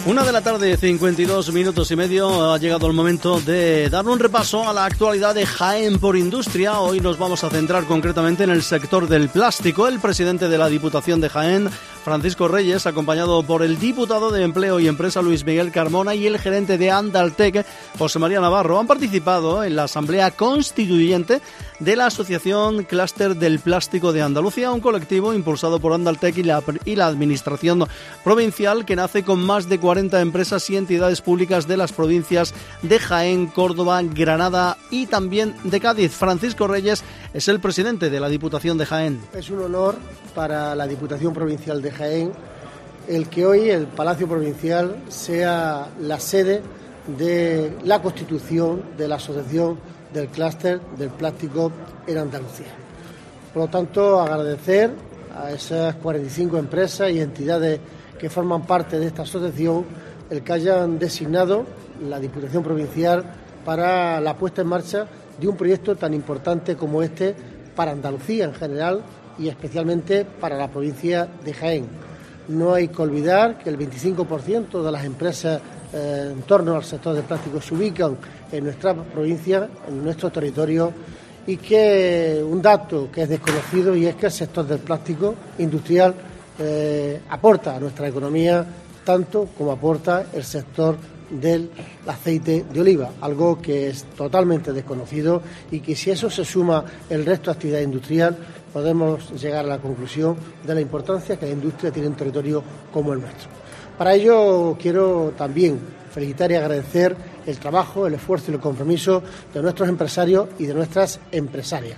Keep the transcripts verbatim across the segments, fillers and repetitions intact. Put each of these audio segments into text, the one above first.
Una de la tarde, cincuenta y dos minutos y medio, ha llegado el momento de dar un repaso a la actualidad de Jaén por Industria. Hoy nos vamos a centrar concretamente en el sector del plástico. El presidente de la Diputación de Jaén, Francisco Reyes, acompañado por el diputado de Empleo y Empresa, Luis Miguel Carmona, y el gerente de Andaltec, José María Navarro, han participado en la Asamblea Constituyente de la Asociación Clúster del Plástico de Andalucía, un colectivo impulsado por Andaltec y la, y la Administración Provincial, que nace con más de cuarenta empresas y entidades públicas de las provincias de Jaén, Córdoba, Granada y también de Cádiz. Francisco Reyes es el presidente de la Diputación de Jaén. Es un honor para la Diputación Provincial de Jaén el que hoy el Palacio Provincial sea la sede de la constitución de la Asociación del Clúster del Plástico en Andalucía. Por lo tanto, agradecer a esas cuarenta y cinco empresas y entidades que forman parte de esta asociación el que hayan designado la Diputación Provincial para la puesta en marcha de un proyecto tan importante como este para Andalucía en general y especialmente para la provincia de Jaén. No hay que olvidar que el veinticinco por ciento de las empresas eh, en torno al sector del plástico se ubican en nuestra provincia, en nuestro territorio, y que un dato que es desconocido y es que el sector del plástico industrial eh, aporta a nuestra economía tanto como aporta el sector del aceite de oliva, algo que es totalmente desconocido y que si eso se suma el resto de actividad industrial podemos llegar a la conclusión de la importancia que la industria tiene en un territorio como el nuestro. Para ello quiero también felicitar y agradecer el trabajo, el esfuerzo y el compromiso de nuestros empresarios y de nuestras empresarias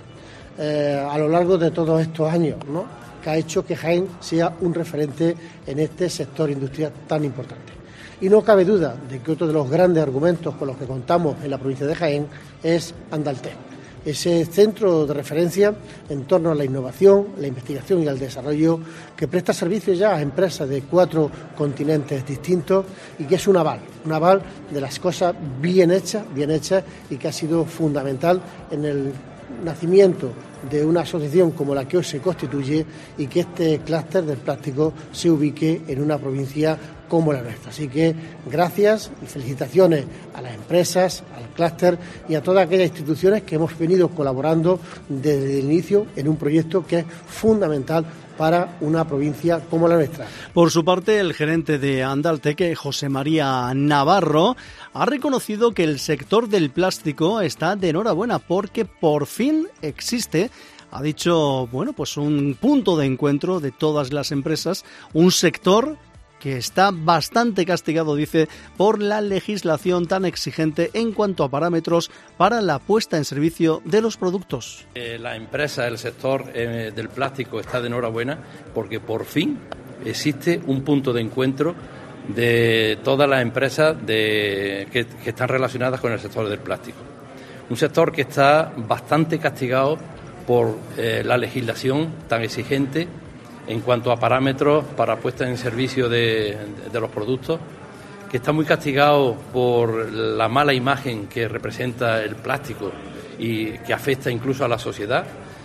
eh, a lo largo de todos estos años, ¿no?, que ha hecho que Jaén sea un referente en este sector industrial tan importante. Y no cabe duda de que otro de los grandes argumentos con los que contamos en la provincia de Jaén es Andaltec, ese centro de referencia en torno a la innovación, la investigación y el desarrollo que presta servicio ya a empresas de cuatro continentes distintos y que es un aval, un aval de las cosas bien hechas, bien hechas y que ha sido fundamental en el nacimiento de una asociación como la que hoy se constituye y que este clúster del plástico se ubique en una provincia como la nuestra. Así que gracias y felicitaciones a las empresas, al clúster y a todas aquellas instituciones que hemos venido colaborando desde el inicio en un proyecto que es fundamental para una provincia como la nuestra. Por su parte, el gerente de Andaltec, José María Navarro, ha reconocido que el sector del plástico está de enhorabuena porque por fin existe, ha dicho, bueno, pues un punto de encuentro de todas las empresas, un sector que está bastante castigado, dice, por la legislación tan exigente en cuanto a parámetros para la puesta en servicio de los productos. Eh, la empresa, el sector eh, del plástico está de enhorabuena porque por fin existe un punto de encuentro de todas las empresas de, que, que están relacionadas con el sector del plástico. Un sector que está bastante castigado por eh, la legislación tan exigente en cuanto a parámetros para puesta en servicio de, de los productos, que está muy castigado por la mala imagen que representa el plástico y que afecta incluso a la sociedad,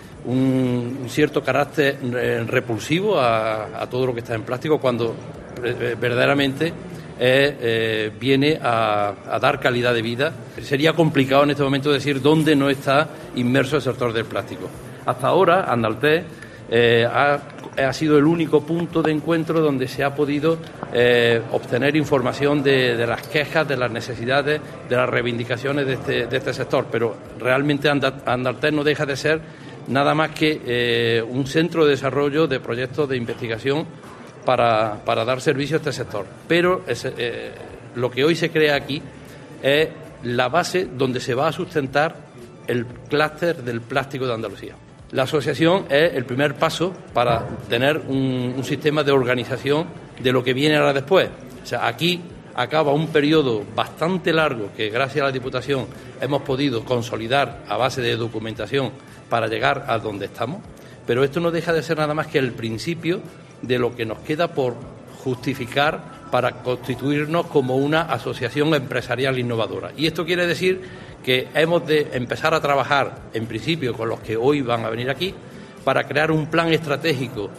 un, un cierto carácter repulsivo a, a todo lo que está en plástico cuando eh, verdaderamente eh, eh, viene a, a dar calidad de vida. Sería complicado en este momento decir dónde no está inmerso el sector del plástico. Hasta ahora, Andaltec eh, ha ha sido el único punto de encuentro donde se ha podido eh, obtener información de, de las quejas, de las necesidades, de las reivindicaciones de este, de este sector, pero realmente Andaltec no deja de ser nada más que eh, un centro de desarrollo de proyectos de investigación para, para dar servicio a este sector. Pero es, eh, lo que hoy se crea aquí es la base donde se va a sustentar el clúster del plástico de Andalucía. La asociación es el primer paso para tener un, un sistema de organización de lo que viene ahora después. O sea, aquí acaba un periodo bastante largo que gracias a la Diputación hemos podido consolidar a base de documentación para llegar a donde estamos, pero esto no deja de ser nada más que el principio de lo que nos queda por justificar para constituirnos como una asociación empresarial innovadora. Y esto quiere decir que hemos de empezar a trabajar, en principio, con los que hoy van a venir aquí, para crear un plan estratégico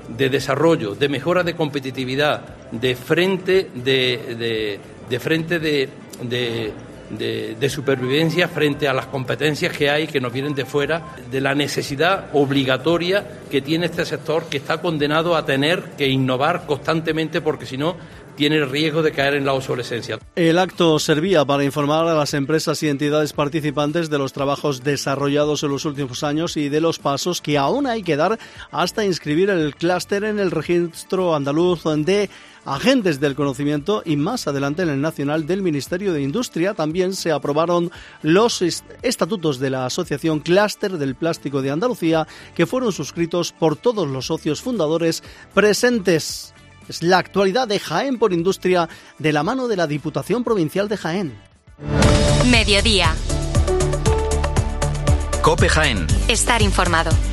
de desarrollo, de mejora de competitividad, de frente de, de, de frente de, de, de, de supervivencia frente a las competencias que hay que nos vienen de fuera, de la necesidad obligatoria que tiene este sector, que está condenado a tener que innovar constantemente, porque si no tiene el riesgo de caer en la obsolescencia. El acto servía para informar a las empresas y entidades participantes de los trabajos desarrollados en los últimos años y de los pasos que aún hay que dar hasta inscribir el clúster en el registro andaluz de agentes del conocimiento, y más adelante en el nacional del Ministerio de Industria. También se aprobaron los estatutos de la Asociación Clúster del Plástico de Andalucía, que fueron suscritos por todos los socios fundadores presentes. Es la actualidad de Jaén por Industria, de la mano de la Diputación Provincial de Jaén. Mediodía. COPE Jaén. Estar informado.